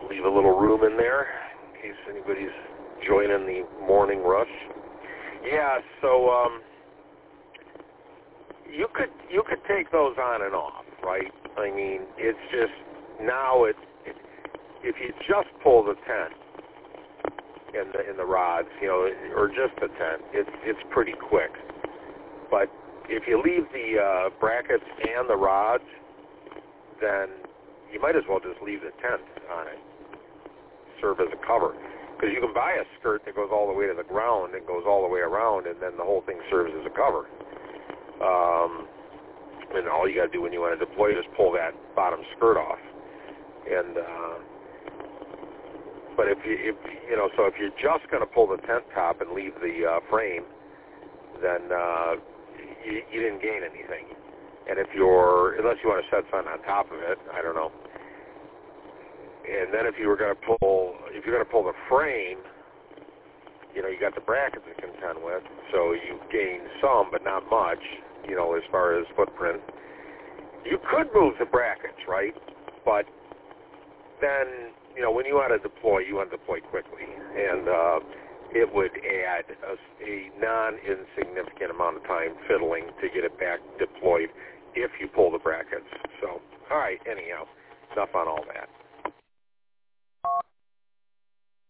leave a little room in there in case anybody's joining the morning rush. Yeah, so you could take those on and off, right? I mean, it's just now if you just pull the tent in the rods, you know, or just the tent, it's pretty quick. But if you leave the brackets and the rods, then you might as well just leave the tent on it, serve as a cover. Because you can buy a skirt that goes all the way to the ground and goes all the way around, and then the whole thing serves as a cover. And all you got to do when you want to deploy is pull that bottom skirt off. And but if you're just going to pull the tent top and leave the frame, then you didn't gain anything. And unless you want to set something on top of it, I don't know. And then if you're going to pull the frame, you know, you got the brackets to contend with, so you gain some, but not much, you know, as far as footprint. You could move the brackets, right? But then, you know, when you want to deploy, you want to deploy quickly, and it would add a non-insignificant amount of time fiddling to get it back deployed if you pull the brackets. So, all right, anyhow, enough on all that.